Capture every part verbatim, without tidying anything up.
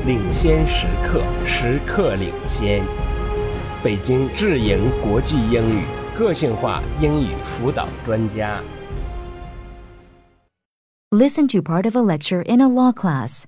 领先时刻，时刻领先。北京智盈国际英语个性化英语辅导专家。 Listen to part of a lecture in a law class.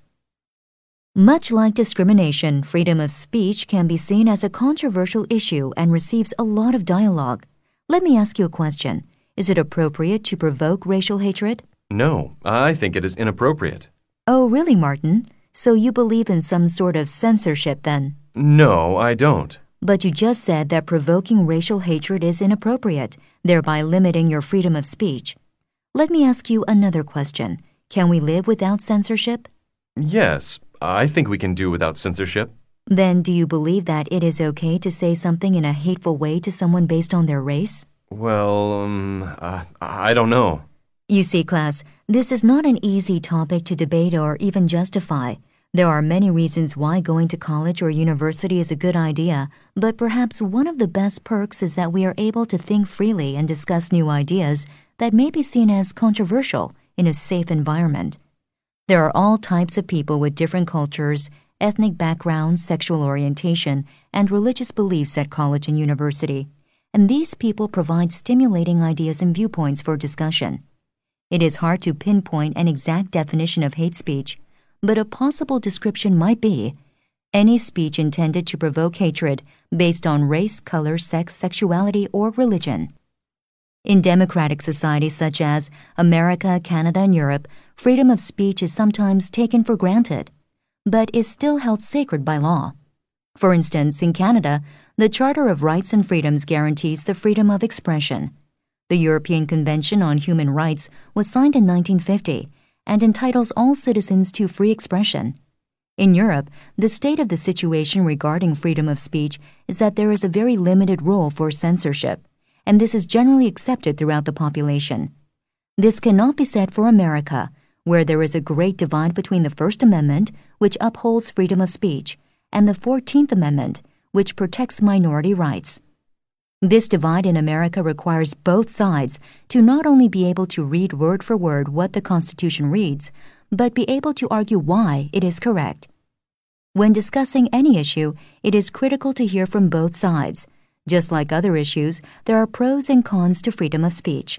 Much like discrimination, freedom of speech can be seen as a controversial issue and receives a lot of dialogue. Let me ask you a question. Is it appropriate to provoke racial hatred? No, I think it is inappropriate. Oh, really, Martin? So you believe in some sort of censorship then? No, I don't. But you just said that provoking racial hatred is inappropriate, thereby limiting your freedom of speech. Let me ask you another question. Can we live without censorship? Yes, I think we can do without censorship. Then do you believe that it is okay to say something in a hateful way to someone based on their race? Well, um, uh, I don't know. You see, class, this is not an easy topic to debate or even justify. There are many reasons why going to college or university is a good idea, but perhaps one of the best perks is that we are able to think freely and discuss new ideas that may be seen as controversial in a safe environment. There are all types of people with different cultures, ethnic backgrounds, sexual orientation, and religious beliefs at college and university, and these people provide stimulating ideas and viewpoints for discussion. It is hard to pinpoint an exact definition of hate speech, but a possible description might be any speech intended to provoke hatred based on race, color, sex, sexuality, or religion. In democratic societies such as America, Canada, and Europe, freedom of speech is sometimes taken for granted, but is still held sacred by law. For instance, in Canada, the Charter of Rights and Freedoms guarantees the freedom of expression. The European Convention on Human Rights was signed in nineteen fifty and entitles all citizens to free expression. In Europe, the state of the situation regarding freedom of speech is that there is a very limited role for censorship, and this is generally accepted throughout the population. This cannot be said for America, where there is a great divide between the First Amendment, which upholds freedom of speech, and the fourteenth Amendment, which protects minority rights. This divide in America requires both sides to not only be able to read word for word what the Constitution reads, but be able to argue why it is correct. When discussing any issue, it is critical to hear from both sides. Just like other issues, there are pros and cons to freedom of speech.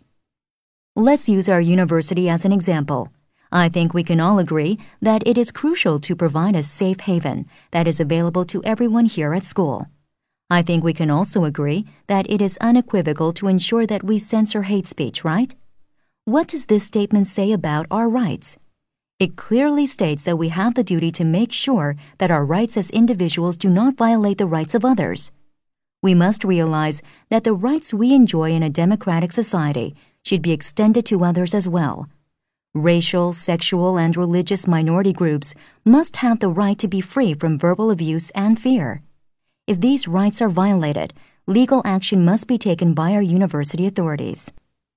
Let's use our university as an example. I think we can all agree that it is crucial to provide a safe haven that is available to everyone here at school. I think we can also agree that it is unequivocal to ensure that we censor hate speech, right? What does this statement say about our rights? It clearly states that we have the duty to make sure that our rights as individuals do not violate the rights of others. We must realize that the rights we enjoy in a democratic society should be extended to others as well. Racial, sexual, and religious minority groups must have the right to be free from verbal abuse and fear. If these rights are violated, legal action must be taken by our university authorities.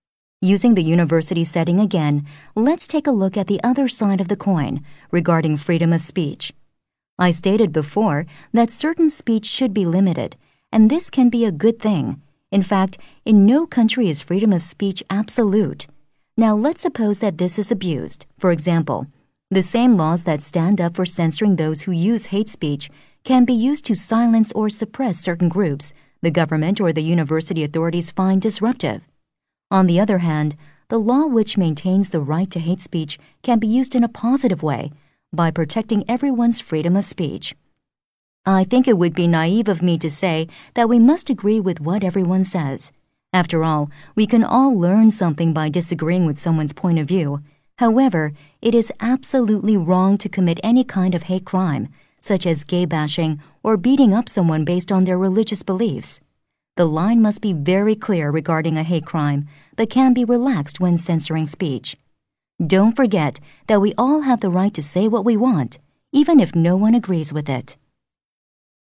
Using the university setting again, let's take a look at the other side of the coin regarding freedom of speech. I stated before that certain speech should be limited, and this can be a good thing. In fact, in no country is freedom of speech absolute. Now let's suppose that this is abused. For example, the same laws that stand up for censoring those who use hate speech can be used to silence or suppress certain groups the government or the university authorities find disruptive. On the other hand, the law which maintains the right to hate speech can be used in a positive way by protecting everyone's freedom of speech. I think it would be naive of me to say that we must agree with what everyone says. After all, we can all learn something by disagreeing with someone's point of view. However, it is absolutely wrong to commit any kind of hate crime, such as gay bashing or beating up someone based on their religious beliefs. The line must be very clear regarding a hate crime, but can be relaxed when censoring speech. Don't forget that we all have the right to say what we want, even if no one agrees with it.